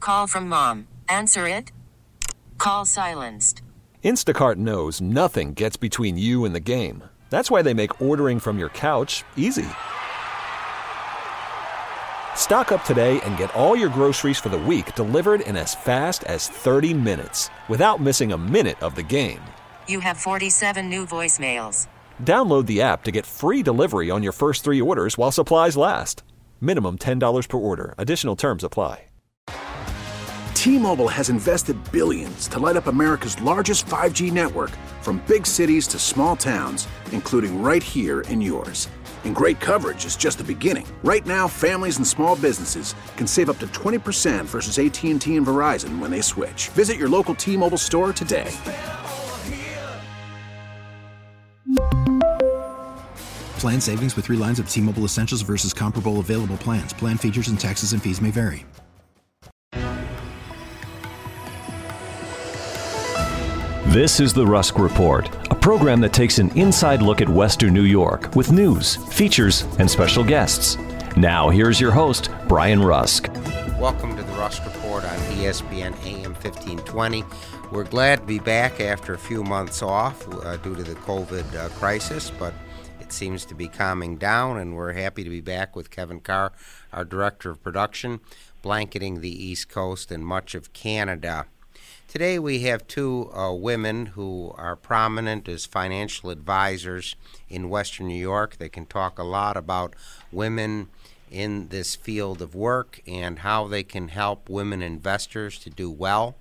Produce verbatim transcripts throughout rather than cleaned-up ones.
Call from mom. Answer it. Call silenced. Instacart knows nothing gets between you and the game. That's why they make ordering from your couch easy. Stock up today and get all your groceries for the week delivered in as fast as thirty minutes without missing a minute of the game. You have forty-seven new voicemails. Download the app to get free delivery on your first three orders while supplies last. Minimum ten dollars per order. Additional terms apply. T-Mobile has invested billions to light up America's largest five G network, from big cities to small towns, including right here in yours. And great coverage is just the beginning. Right now, families and small businesses can save up to twenty percent versus A T and T and Verizon when they switch. Visit your local T-Mobile store today. Plan savings with three lines of T-Mobile Essentials versus comparable available plans. Plan features and taxes and fees may vary. This is The Rusk Report, a program that takes an inside look at Western New York with news, features, and special guests. Now, here's your host, Brian Rusk. Welcome to The Rusk Report on E S P N A M fifteen twenty. We're glad to be back after a few months off uh, due to the COVID uh, crisis, but it seems to be calming down, and we're happy to be back with Kevin Carr, our Director of Production, blanketing the East Coast and much of Canada. Today we have two uh, women who are prominent as financial advisors in Western New York. They can talk a lot about women in this field of work and how they can help women investors to do well.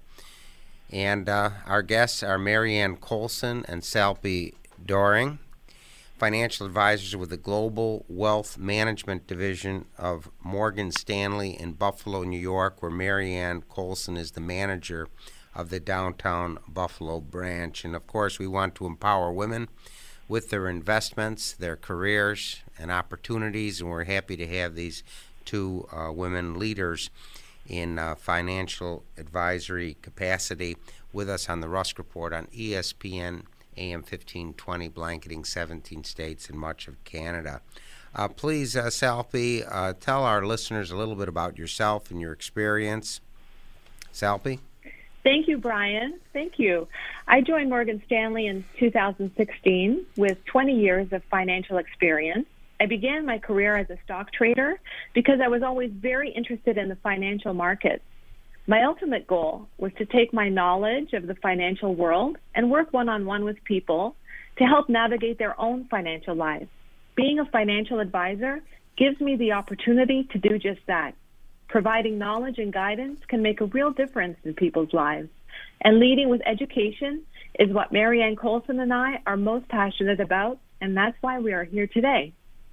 And uh, our guests are Marianne Colson and Salpi Doring, financial advisors with the Global Wealth Management Division of Morgan Stanley in Buffalo, New York, where Marianne Colson is the manager of the downtown Buffalo branch. And of course, we want to empower women with their investments, their careers, and opportunities, and we're happy to have these two uh, women leaders in uh, financial advisory capacity with us on the Rusk Report on E S P N A M fifteen twenty, blanketing seventeen states and much of Canada. Uh, please, uh, Salpi, uh, tell our listeners a little bit about yourself and your experience. Salpi? Thank you, Brian. Thank you. I joined Morgan Stanley in two thousand sixteen with twenty years of financial experience. I began my career as a stock trader because I was always very interested in the financial markets. My ultimate goal was to take my knowledge of the financial world and work one-on-one with people to help navigate their own financial lives. Being a financial advisor gives me the opportunity to do just that. Providing knowledge and guidance can make a real difference in people's lives. And leading with education is what Marianne Colson and I are most passionate about, and that's why we are here today.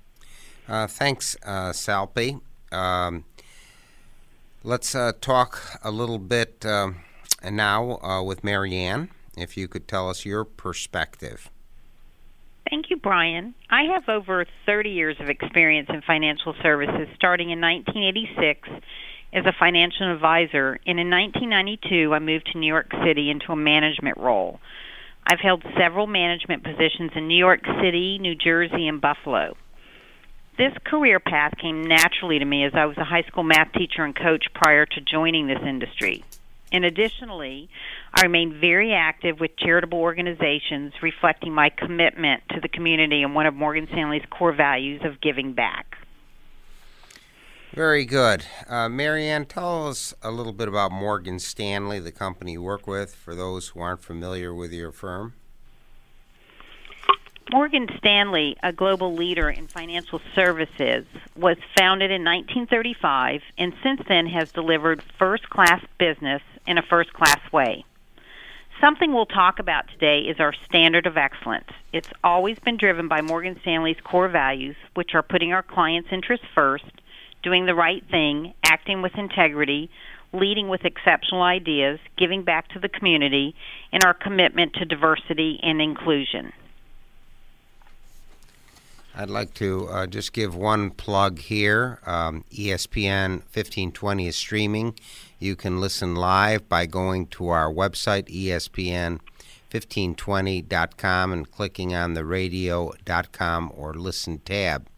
Uh, thanks, uh, Salpi. Um, let's uh, talk a little bit uh, now uh, with Marianne, if you could tell us your perspective. Thank you, Brian. I have over thirty years of experience in financial services, starting in nineteen eighty-six as a financial advisor, and in nineteen ninety-two I moved to New York City into a management role. I've held several management positions in New York City, New Jersey, and Buffalo. This career path came naturally to me as I was a high school math teacher and coach prior to joining this industry. And additionally, I remain very active with charitable organizations, reflecting my commitment to the community and one of Morgan Stanley's core values of giving back. Very good. Uh, Marianne, tell us a little bit about Morgan Stanley, the company you work with, for those who aren't familiar with your firm. Morgan Stanley, a global leader in financial services, was founded in nineteen thirty-five and since then has delivered first-class business in a first-class way. Something we'll talk about today is our standard of excellence. It's always been driven by Morgan Stanley's core values, which are putting our clients' interests first, doing the right thing, acting with integrity, leading with exceptional ideas, giving back to the community, and our commitment to diversity and inclusion. I'd like to uh, just give one plug here. Um, E S P N fifteen twenty is streaming. You can listen live by going to our website, E S P N fifteen twenty dot com, and clicking on the radio dot com or listen tab.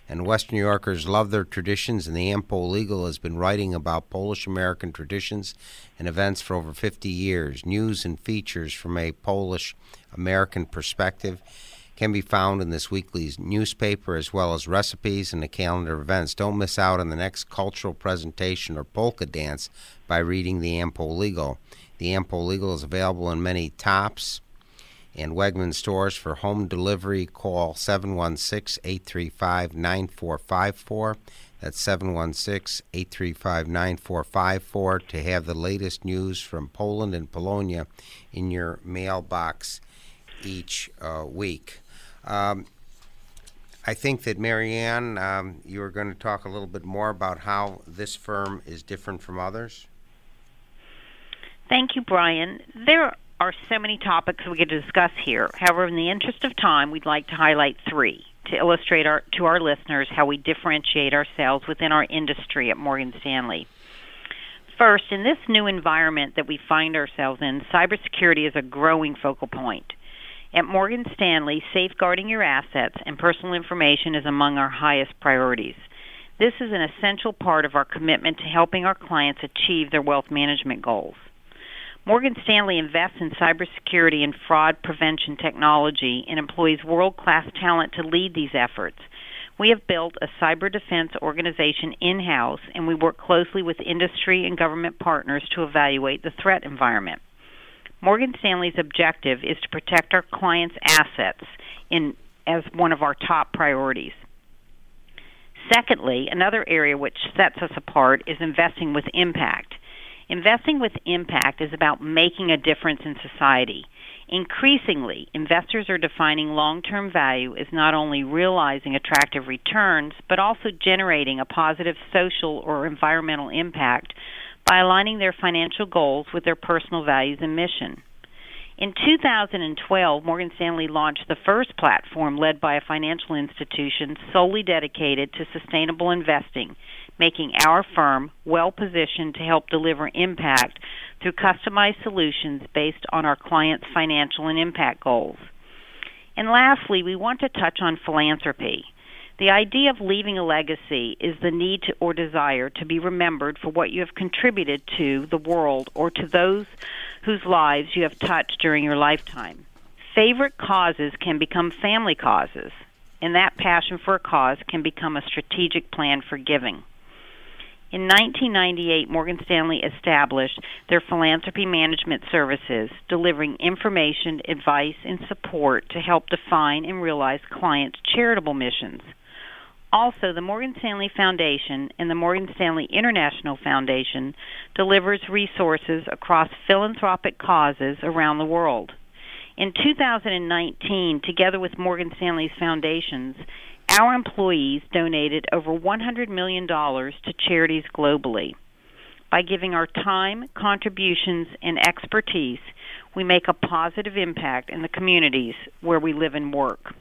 And Western New Yorkers love their traditions, and the AmPol Legal has been writing about Polish-American traditions and events for over fifty years. News and features from a Polish-American perspective can be found in this weekly newspaper, as well as recipes and a calendar of events. Don't miss out on the next cultural presentation or polka dance by reading the AmPol Legal. The AmPol Legal is available in many Tops and Wegmans stores. For home delivery, call seven one six, eight three five, nine four five four. That's seven one six, eight three five, nine four five four to have the latest news from Poland and Polonia in your mailbox each uh, week. Um, I think that, Marianne, um, you were going to talk a little bit more about how this firm is different from others. Thank you, Brian. There are so many topics we could discuss here. However, in the interest of time, we'd like to highlight three to illustrate our, to our listeners how we differentiate ourselves within our industry at Morgan Stanley. First, in this new environment that we find ourselves in, cybersecurity is a growing focal point. At Morgan Stanley, safeguarding your assets and personal information is among our highest priorities. This is an essential part of our commitment to helping our clients achieve their wealth management goals. Morgan Stanley invests in cybersecurity and fraud prevention technology and employs world-class talent to lead these efforts. We have built a cyber defense organization in-house, and we work closely with industry and government partners to evaluate the threat environment. Morgan Stanley's objective is to protect our clients' assets in, as one of our top priorities. Secondly, another area which sets us apart is investing with impact. Investing with impact is about making a difference in society. Increasingly, investors are defining long-term value as not only realizing attractive returns, but also generating a positive social or environmental impact by aligning their financial goals with their personal values and mission. In two thousand twelve, Morgan Stanley launched the first platform led by a financial institution solely dedicated to sustainable investing, making our firm well-positioned to help deliver impact through customized solutions based on our clients' financial and impact goals. And lastly, we want to touch on philanthropy. The idea of leaving a legacy is the need to, or desire to be remembered for what you have contributed to the world or to those whose lives you have touched during your lifetime. Favorite causes can become family causes, and that passion for a cause can become a strategic plan for giving. In nineteen ninety-eight, Morgan Stanley established their philanthropy management services, delivering information, advice, and support to help define and realize clients' charitable missions. Also, the Morgan Stanley Foundation and the Morgan Stanley International Foundation delivers resources across philanthropic causes around the world. In two thousand nineteen, together with Morgan Stanley's foundations, our employees donated over one hundred million dollars to charities globally. By giving our time, contributions, and expertise, we make a positive impact in the communities where we live and work.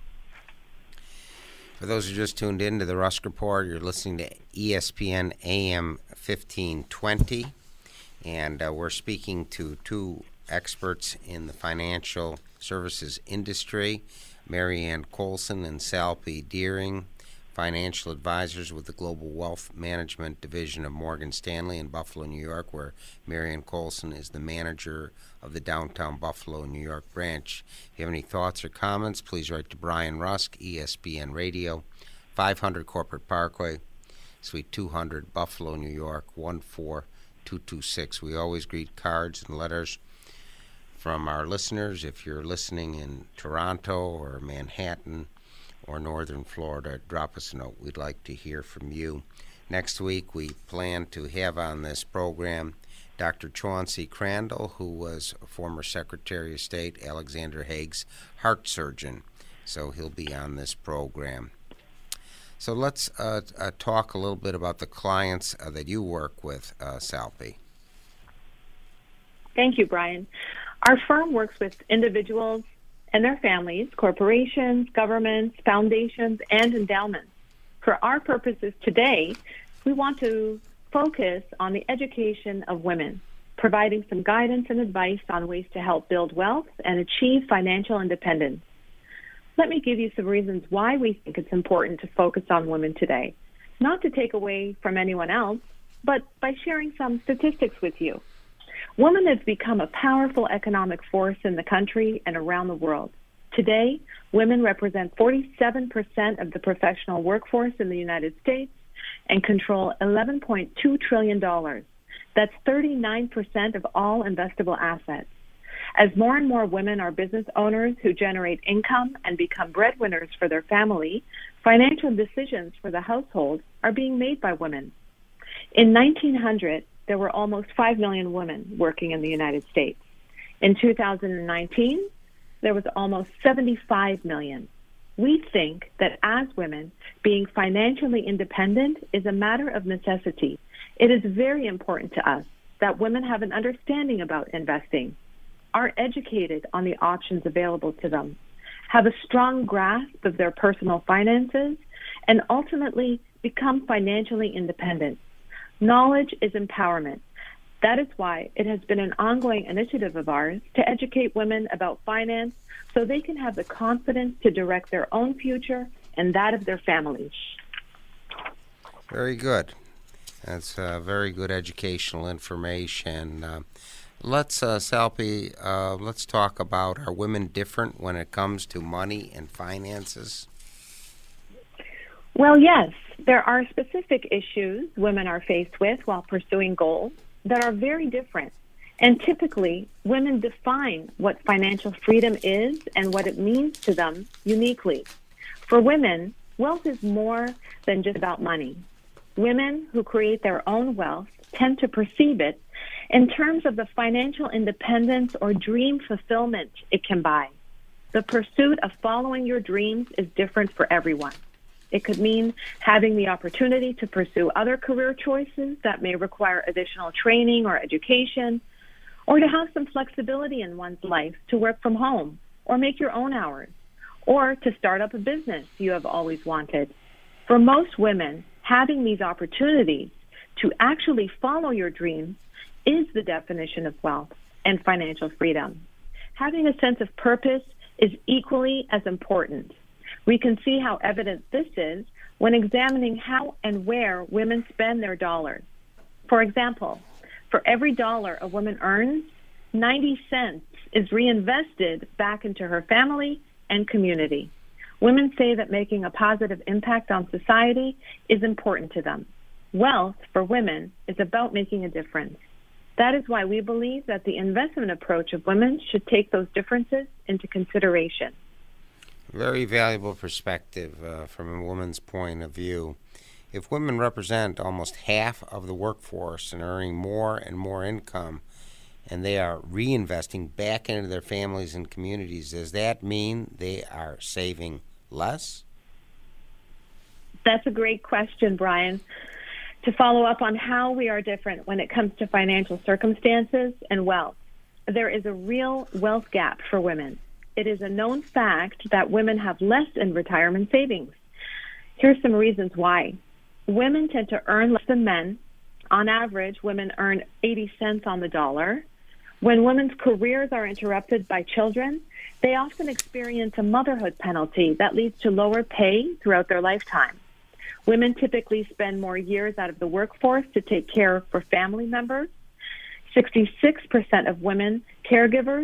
For those who just tuned in to the Rusk Report, you're listening to E S P N A M fifteen twenty, and uh, we're speaking to two experts in the financial services industry, Marianne Colson and Sal P. Deering, financial advisors with the Global Wealth Management Division of Morgan Stanley in Buffalo, New York, where Marianne Colson is the manager of the downtown Buffalo, New York branch. If you have any thoughts or comments, please write to Brian Rusk, E S P N Radio, five hundred Corporate Parkway, Suite two hundred, Buffalo, New York, one four two two six. We always greet cards and letters from our listeners. If you're listening in Toronto or Manhattan or Northern Florida, drop us a note. We'd like to hear from you. Next week, we plan to have on this program Doctor Chauncey Crandall, who was a former Secretary of State, Alexander Haig's heart surgeon. So he'll be on this program. So let's uh, uh, talk a little bit about the clients uh, that you work with, uh, Salpi. Thank you, Brian. Our firm works with individuals and their families, corporations, governments, foundations, and endowments. For our purposes today, we want to focus on the education of women, providing some guidance and advice on ways to help build wealth and achieve financial independence. Let me give you some reasons why we think it's important to focus on women today, not to take away from anyone else, but by sharing some statistics with you. Women have become a powerful economic force in the country and around the world. Today, women represent forty-seven percent of the professional workforce in the United States and control eleven point two trillion dollars. That's thirty-nine percent of all investable assets. As more and more women are business owners who generate income and become breadwinners for their family, financial decisions for the household are being made by women. In nineteen hundred, there were almost five million women working in the United States. In two thousand nineteen, there was almost seventy-five million. We think that as women, being financially independent is a matter of necessity. It is very important to us that women have an understanding about investing, are educated on the options available to them, have a strong grasp of their personal finances, and ultimately become financially independent. Knowledge is empowerment. That is why it has been an ongoing initiative of ours to educate women about finance so they can have the confidence to direct their own future and that of their families. Very good. That's uh, very good educational information. Uh, let's, uh, Salpy, uh, let's talk about, are women different when it comes to money and finances? Well, yes. There are specific issues women are faced with while pursuing goals that are very different. And typically, women define what financial freedom is and what it means to them uniquely. For women, wealth is more than just about money. Women who create their own wealth tend to perceive it in terms of the financial independence or dream fulfillment it can buy. The pursuit of following your dreams is different for everyone. It could mean having the opportunity to pursue other career choices that may require additional training or education, or to have some flexibility in one's life to work from home or make your own hours, or to start up a business you have always wanted. For most women, having these opportunities to actually follow your dreams is the definition of wealth and financial freedom. Having a sense of purpose is equally as important. We can see how evident this is when examining how and where women spend their dollars. For example, for every dollar a woman earns, ninety cents is reinvested back into her family and community. Women say that making a positive impact on society is important to them. Wealth, for women, is about making a difference. That is why we believe that the investment approach of women should take those differences into consideration. Very valuable perspective uh, from a woman's point of view. If women represent almost half of the workforce and earning more and more income, and they are reinvesting back into their families and communities, does that mean they are saving less? That's a great question, Brian. To follow up on how we are different when it comes to financial circumstances and wealth, there is a real wealth gap for women. It is a known fact that women have less in retirement savings. Here's some reasons why. Women tend to earn less than men. On average, women earn eighty cents on the dollar. When women's careers are interrupted by children, they often experience a motherhood penalty that leads to lower pay throughout their lifetime. Women typically spend more years out of the workforce to take care for family members. sixty-six percent of women caregivers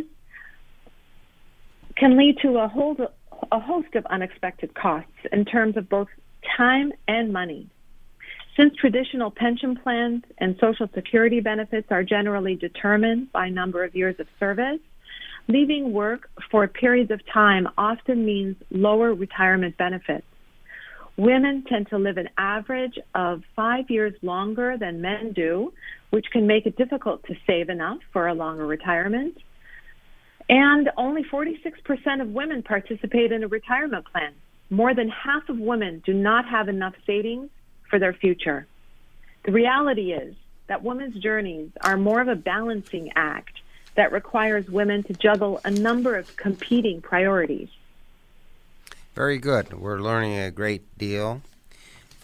can lead to a, whole, a host of unexpected costs in terms of both time and money. Since traditional pension plans and Social Security benefits are generally determined by number of years of service, leaving work for periods of time often means lower retirement benefits. Women tend to live an average of five years longer than men do, which can make it difficult to save enough for a longer retirement. And only forty-six percent of women participate in a retirement plan. More than half of women do not have enough savings for their future. The reality is that women's journeys are more of a balancing act that requires women to juggle a number of competing priorities. Very good. We're learning a great deal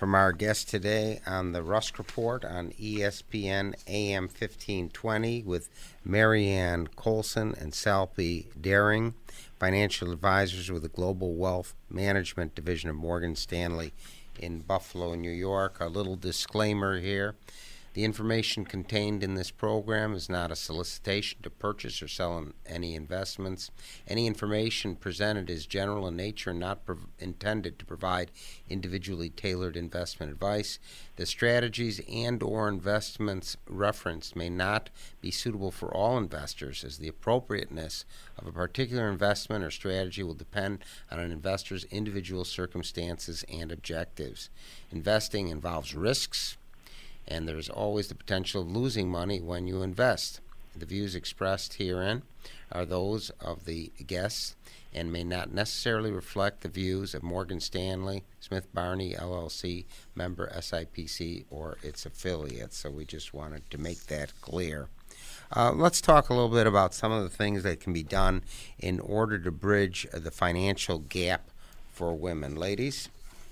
from our guest today on the Rusk Report on E S P N A M fifteen twenty with Marianne Colson and Salpy Daring, financial advisors with the Global Wealth Management Division of Morgan Stanley in Buffalo, New York. A little disclaimer here. The information contained in this program is not a solicitation to purchase or sell any investments. Any information presented is general in nature and not prov- intended to provide individually tailored investment advice. The strategies and or investments referenced may not be suitable for all investors, as the appropriateness of a particular investment or strategy will depend on an investor's individual circumstances and objectives. Investing involves risks, and there is always the potential of losing money when you invest. The views expressed herein are those of the guests and may not necessarily reflect the views of Morgan Stanley, Smith Barney, L L C, member S I P C, or its affiliates. So we just wanted to make that clear. Uh, let's talk a little bit about some of the things that can be done in order to bridge the financial gap for women. Ladies?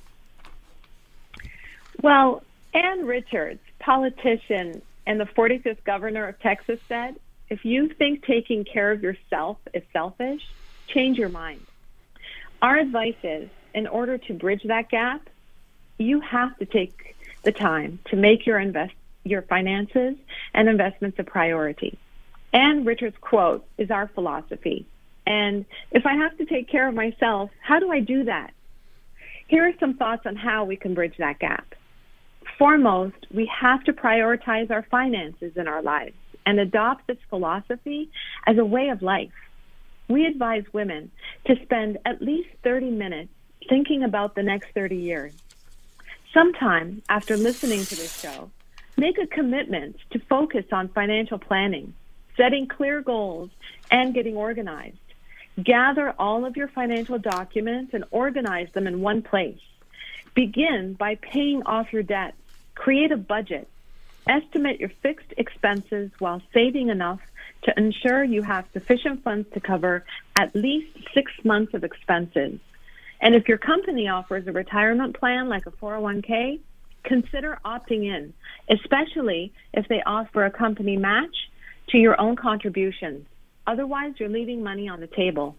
Well, Ann Richards, politician and the forty-fifth governor of Texas, said, if you think taking care of yourself is selfish, change your mind. Our advice is, in order to bridge that gap, you have to take the time to make your invest your finances and investments a priority. Ann Richards' quote is our philosophy. And if I have to take care of myself, how do I do that? Here are some thoughts on how we can bridge that gap. Foremost, we have to prioritize our finances in our lives and adopt this philosophy as a way of life. We advise women to spend at least thirty minutes thinking about the next thirty years. Sometime after listening to this show, make a commitment to focus on financial planning, setting clear goals, and getting organized. Gather all of your financial documents and organize them in one place. Begin by paying off your debt. Create a budget. Estimate your fixed expenses while saving enough to ensure you have sufficient funds to cover at least six months of expenses. And if your company offers a retirement plan like a four oh one k, consider opting in, especially if they offer a company match to your own contributions. Otherwise, you're leaving money on the table.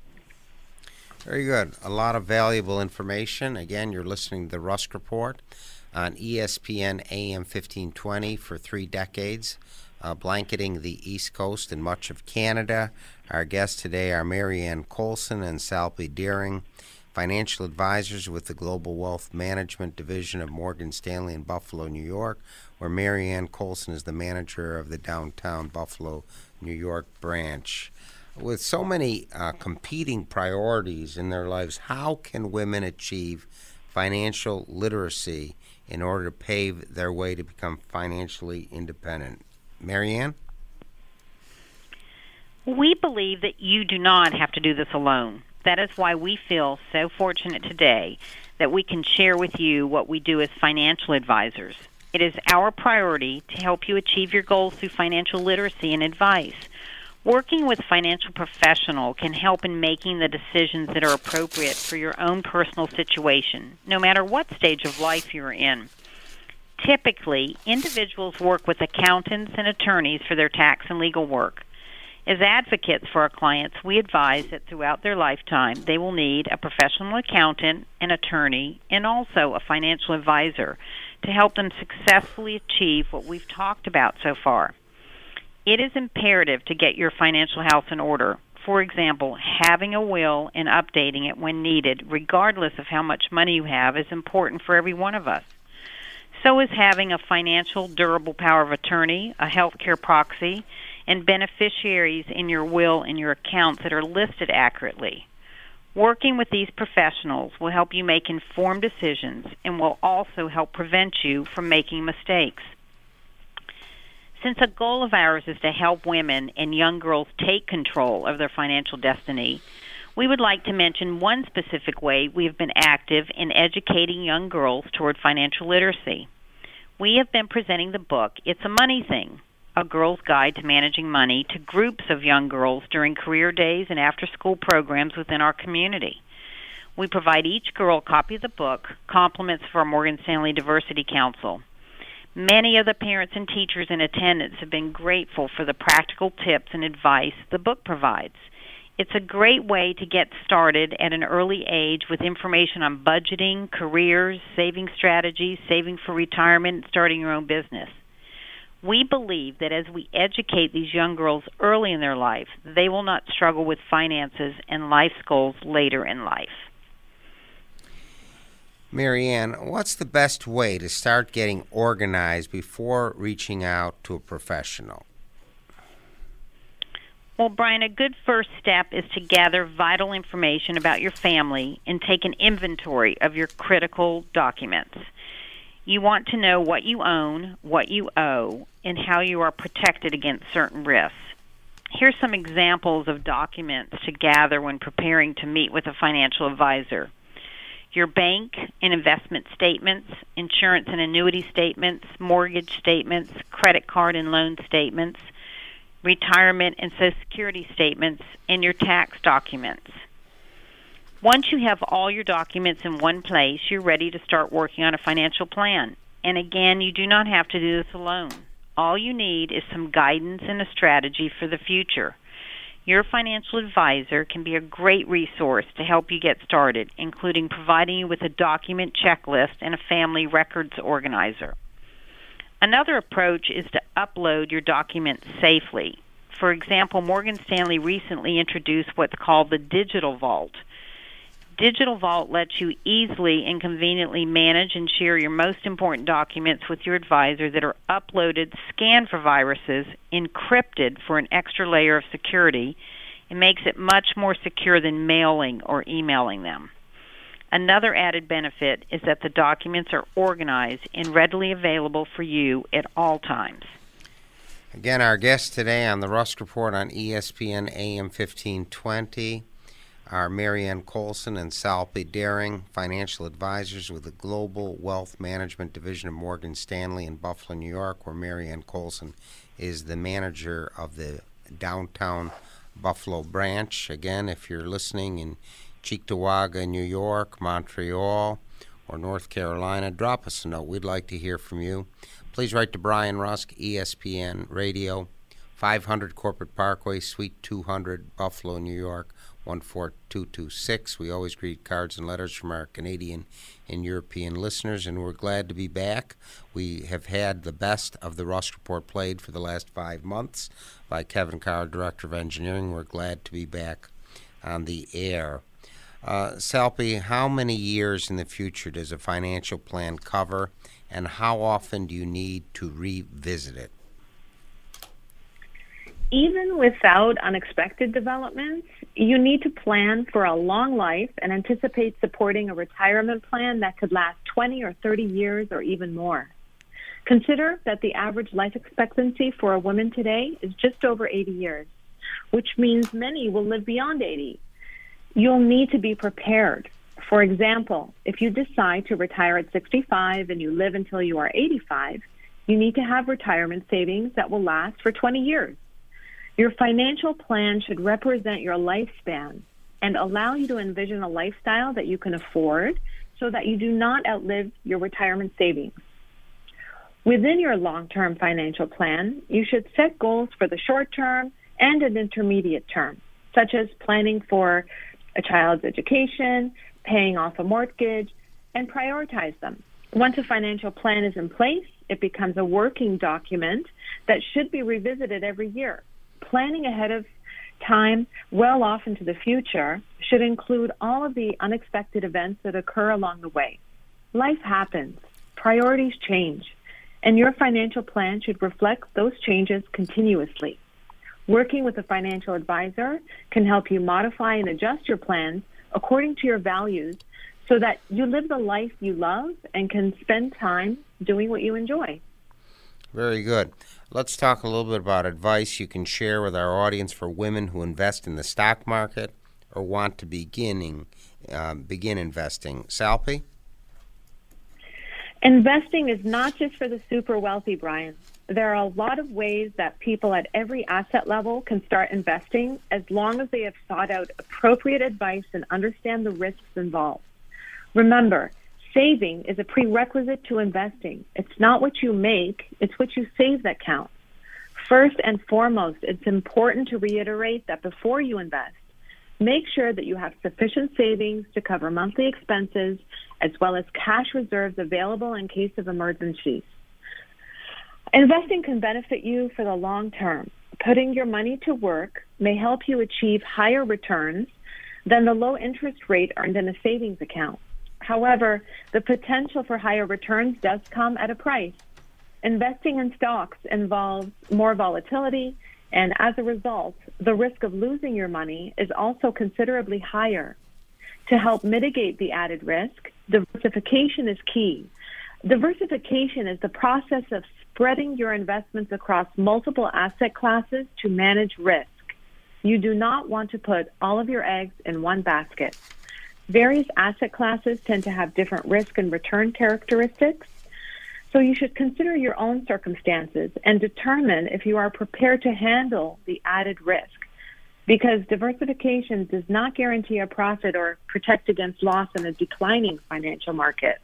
Very good. A lot of valuable information. Again, you're listening to the Rusk Report on E S P N A M fifteen twenty for three decades, uh, blanketing the East Coast and much of Canada. Our guests today are Marianne Colson and Salpy Daring, financial advisors with the Global Wealth Management Division of Morgan Stanley in Buffalo, New York, where Marianne Colson is the manager of the downtown Buffalo, New York branch. With so many uh, competing priorities in their lives, how can women achieve financial literacy in order to pave their way to become financially independent? Marianne? We believe that you do not have to do this alone. That is why we feel so fortunate today that we can share with you what we do as financial advisors. It is our priority to help you achieve your goals through financial literacy and advice. Working with a financial professional can help in making the decisions that are appropriate for your own personal situation, no matter what stage of life you're in. Typically, individuals work with accountants and attorneys for their tax and legal work. As advocates for our clients, we advise that throughout their lifetime, they will need a professional accountant, an attorney, and also a financial advisor to help them successfully achieve what we've talked about so far. It is imperative to get your financial house in order. For example, having a will and updating it when needed, regardless of how much money you have, is important for every one of us. So is having a financial durable power of attorney, a health care proxy, and beneficiaries in your will and your accounts that are listed accurately. Working with these professionals will help you make informed decisions and will also help prevent you from making mistakes. Since a goal of ours is to help women and young girls take control of their financial destiny, we would like to mention one specific way we have been active in educating young girls toward financial literacy. We have been presenting the book, It's a Money Thing, A Girl's Guide to Managing Money, to groups of young girls during career days and after-school programs within our community. We provide each girl a copy of the book, Compliments for Morgan Stanley Diversity Council. Many of the parents and teachers in attendance have been grateful for the practical tips and advice the book provides. It's a great way to get started at an early age with information on budgeting, careers, saving strategies, saving for retirement, and starting your own business. We believe that as we educate these young girls early in their life, they will not struggle with finances and life's goals later in life. Marianne, what's the best way to start getting organized before reaching out to a professional? Well, Brian, a good first step is to gather vital information about your family and take an inventory of your critical documents. You want to know what you own, what you owe, and how you are protected against certain risks. Here's some examples of documents to gather when preparing to meet with a financial advisor. Your bank and investment statements, insurance and annuity statements, mortgage statements, credit card and loan statements, retirement and Social Security statements, and your tax documents. Once you have all your documents in one place, you're ready to start working on a financial plan. And again, you do not have to do this alone. All you need is some guidance and a strategy for the future. Your financial advisor can be a great resource to help you get started, including providing you with a document checklist and a family records organizer. Another approach is to upload your documents safely. For example, Morgan Stanley recently introduced what's called the Digital Vault. Digital Vault lets you easily and conveniently manage and share your most important documents with your advisor that are uploaded, scanned for viruses, encrypted for an extra layer of security, and makes it much more secure than mailing or emailing them. Another added benefit is that the documents are organized and readily available for you at all times. Again, our guests today on the Rusk Report on E S P N A M fifteen twenty are Marianne Colson and Salpi Daring, financial advisors with the Global Wealth Management Division of Morgan Stanley in Buffalo, New York, where Marianne Colson is the manager of the downtown Buffalo branch. Again, if you're listening in Cheektowaga, New York, Montreal, or North Carolina, drop us a note. We'd like to hear from you. Please write to Brian Rusk, E S P N Radio, five hundred Corporate Parkway, Suite two hundred, Buffalo, New York, one four two two six. We always greet cards and letters from our Canadian and European listeners, and we're glad to be back. We have had the best of the Rusk Report played for the last five months by Kevin Carr, Director of Engineering. We're glad to be back on the air. Uh, Salpi, how many years in the future does a financial plan cover, and how often do you need to revisit it? Even without unexpected developments, you need to plan for a long life and anticipate supporting a retirement plan that could last twenty or thirty years or even more. Consider that the average life expectancy for a woman today is just over eighty years, which means many will live beyond eighty. You'll need to be prepared. For example, if you decide to retire at sixty-five and you live until you are eighty-five, you need to have retirement savings that will last for twenty years. Your financial plan should represent your lifespan and allow you to envision a lifestyle that you can afford so that you do not outlive your retirement savings. Within your long-term financial plan, you should set goals for the short term and an intermediate term, such as planning for a child's education, paying off a mortgage, and prioritize them. Once a financial plan is in place, it becomes a working document that should be revisited every year. Planning ahead of time, well off into the future, should include all of the unexpected events that occur along the way. Life happens, priorities change, and your financial plan should reflect those changes continuously. Working with a financial advisor can help you modify and adjust your plans according to your values so that you live the life you love and can spend time doing what you enjoy. Very good. Let's talk a little bit about advice you can share with our audience for women who invest in the stock market or want to beginning, uh, begin investing. Salpi? Investing is not just for the super wealthy, Brian. There are a lot of ways that people at every asset level can start investing as long as they have sought out appropriate advice and understand the risks involved. Remember, saving is a prerequisite to investing. It's not what you make, it's what you save that counts. First and foremost, it's important to reiterate that before you invest, make sure that you have sufficient savings to cover monthly expenses as well as cash reserves available in case of emergencies. Investing can benefit you for the long term. Putting your money to work may help you achieve higher returns than the low interest rate earned in a savings account. However, the potential for higher returns does come at a price. Investing in stocks involves more volatility, and as a result, the risk of losing your money is also considerably higher. To help mitigate the added risk, diversification is key. Diversification is the process of spreading your investments across multiple asset classes to manage risk. You do not want to put all of your eggs in one basket. Various asset classes tend to have different risk and return characteristics, so you should consider your own circumstances and determine if you are prepared to handle the added risk, because diversification does not guarantee a profit or protect against loss in a declining financial market.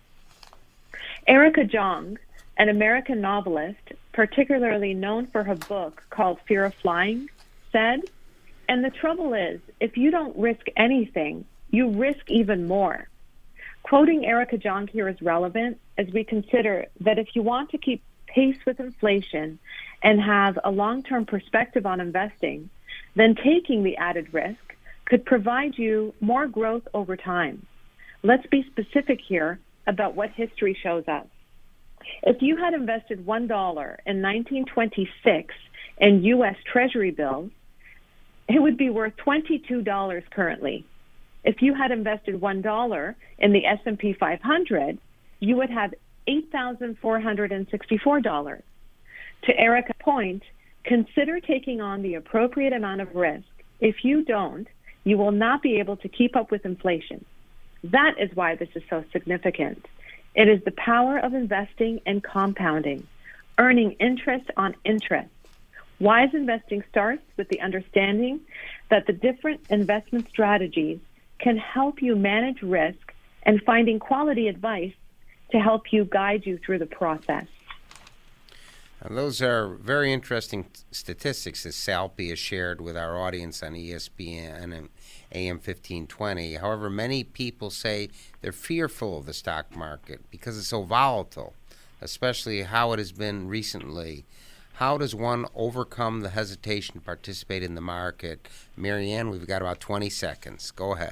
Erica Jong, an American novelist, particularly known for her book called Fear of Flying, said, "And the trouble is, if you don't risk anything, you risk even more." Quoting Erica Jong here is relevant as we consider that if you want to keep pace with inflation and have a long-term perspective on investing, then taking the added risk could provide you more growth over time. Let's be specific here about what history shows us. If you had invested one dollar in nineteen twenty-six in U S Treasury bills, it would be worth twenty-two dollars currently. If you had invested one dollar in the S and P five hundred, you would have eight thousand four hundred sixty-four dollars. To Erica's point, consider taking on the appropriate amount of risk. If you don't, you will not be able to keep up with inflation. That is why this is so significant. It is the power of investing and compounding, earning interest on interest. Wise investing starts with the understanding that the different investment strategies can help you manage risk and finding quality advice to help you guide you through the process. And those are very interesting t- statistics that Salpy has shared with our audience on E S P N and A M fifteen twenty. However, many people say they're fearful of the stock market because it's so volatile, especially how it has been recently. How does one overcome the hesitation to participate in the market? Marianne, we've got about twenty seconds. Go ahead.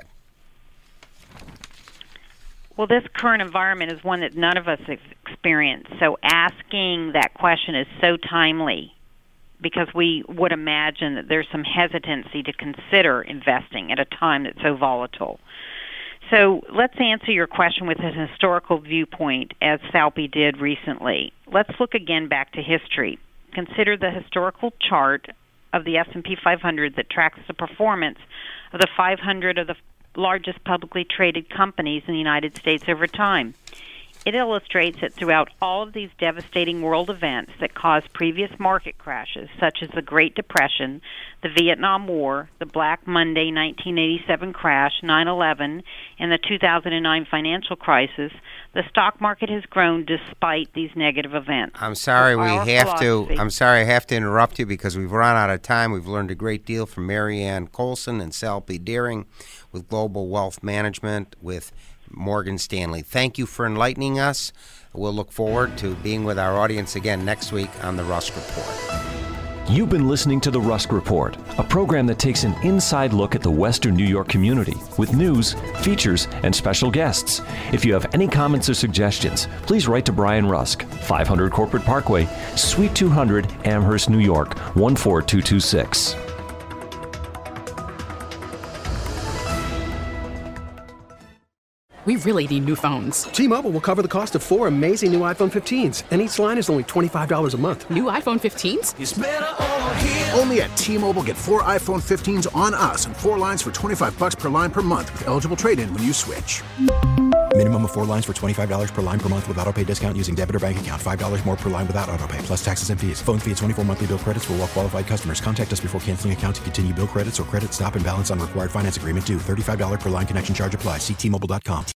Well, this current environment is one that none of us have experienced, so asking that question is so timely because we would imagine that there's some hesitancy to consider investing at a time that's so volatile. So let's answer your question with a historical viewpoint, as Salpy did recently. Let's look again back to history. Consider the historical chart of the S and P five hundred that tracks the performance of the five hundred of the largest publicly traded companies in the United States over time. It illustrates that throughout all of these devastating world events that caused previous market crashes, such as the Great Depression, the Vietnam War, the Black Monday nineteen eighty-seven crash, nine eleven, and the two thousand nine financial crisis, the stock market has grown despite these negative events. I'm sorry so we have philosophy. to I'm sorry I have to interrupt you because we've run out of time. We've learned a great deal from Marianne Colson and Salpy Deering with Global Wealth Management with Morgan Stanley. Thank you for enlightening us. We'll look forward to being with our audience again next week on The Rusk Report. You've been listening to The Rusk Report, a program that takes an inside look at the Western New York community with news, features, and special guests. If you have any comments or suggestions, please write to Brian Rusk, five hundred Corporate Parkway, Suite two hundred, Amherst, New York, one four two two six. We really need new phones. T-Mobile will cover the cost of four amazing new iPhone fifteens, and each line is only twenty-five dollars a month. New iPhone fifteens? It's better over here. Only at T-Mobile, get four iPhone fifteens on us and four lines for twenty-five dollars per line per month with eligible trade-in when you switch. Minimum of four lines for twenty-five dollars per line per month with autopay discount using debit or bank account. five dollars more per line without autopay, plus taxes and fees. Phone fee at twenty-four monthly bill credits for well qualified customers. Contact us before canceling account to continue bill credits or credit stop and balance on required finance agreement due. thirty-five dollars per line connection charge applies. See T Mobile dot com.